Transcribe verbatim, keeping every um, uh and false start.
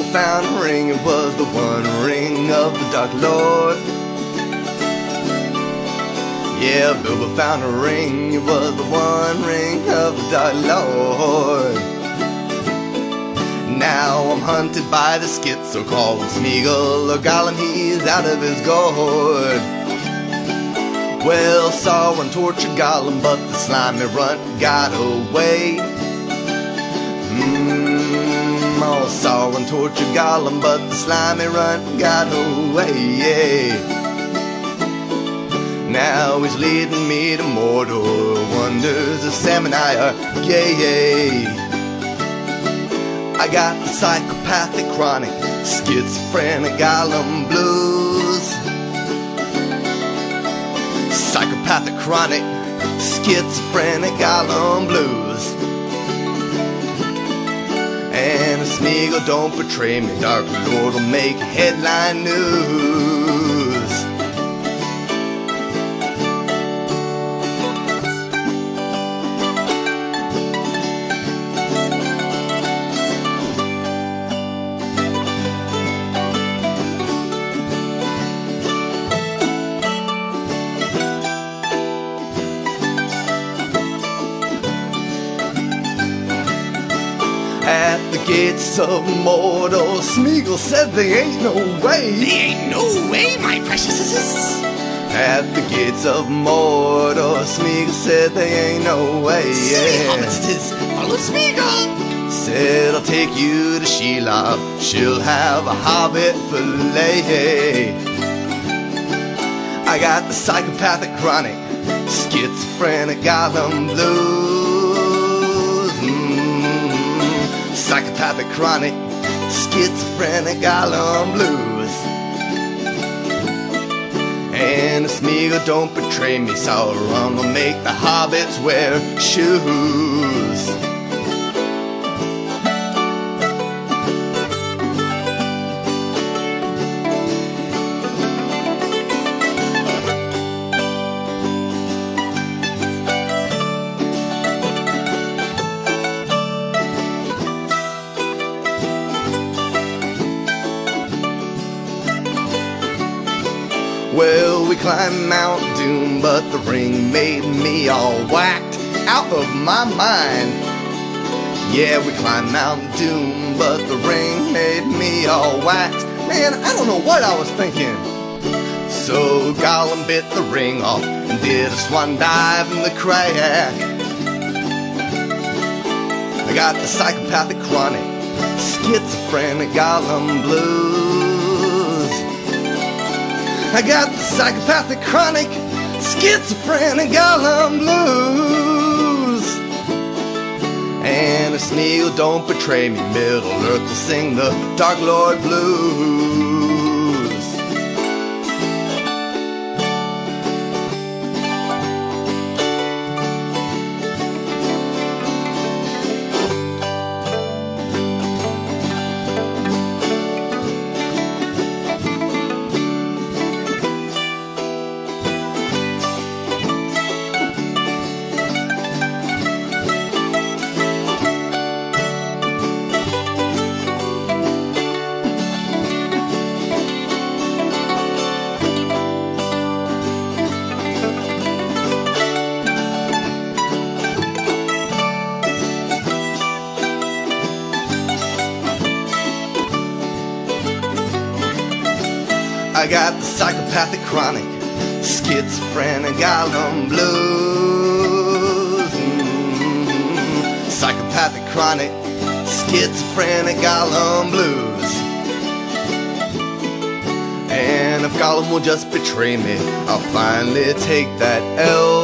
found a ring, it was the one ring of the Dark Lord. Yeah, Bilbo found a ring, it was the one ring of the Dark Lord. Now I'm hunted by the skit, so call him Smeagol or Gollum, he's out of his gourd. Well, Sauron tortured Gollum, but the slimy runt got away. Mmm, oh, Sauron tortured Gollum, but the slimy runt got away, yeah. Now he's leading me to Mordor, wonders of Sam and I are gay. I got the psychopathic, chronic, schizophrenic Gollum blues. Psychopathic, chronic, schizophrenic Gollum blues. And if Smeagol don't betray me, Dark Lord will make headline news. At the gates of Mordor, Smeagol said there ain't no way. There ain't no way, my preciouses. At the gates of Mordor, Smeagol said there ain't no way. Silly Yeah. hobbitses, follow Smeagol. Said I'll take you to Shelob, she'll have a hobbit fillet. I got the psychopathic, chronic, schizophrenic Gollum blues. Psychopathic, chronic, schizophrenic Gollum blues. And if Smeagol don't betray me, Sauron will make the hobbits wear shoes. Well, we climbed Mount Doom, but the ring made me all whacked out of my mind. Yeah, we climbed Mount Doom, but the ring made me all whacked. Man, I don't know what I was thinking. So Gollum bit the ring off and did a swan dive in the crack. I got the psychopathic, chronic, schizophrenic Gollum blues. I got the psychopathic, chronic, schizophrenic Gollum blues. And if Smeagol don't betray me, Middle Earth will sing the Dark Lord blues. I got the psychopathic, chronic, schizophrenic Gollum blues. Mm-hmm. Psychopathic, chronic, schizophrenic Gollum blues. And if Gollum will just betray me, I'll finally take that L.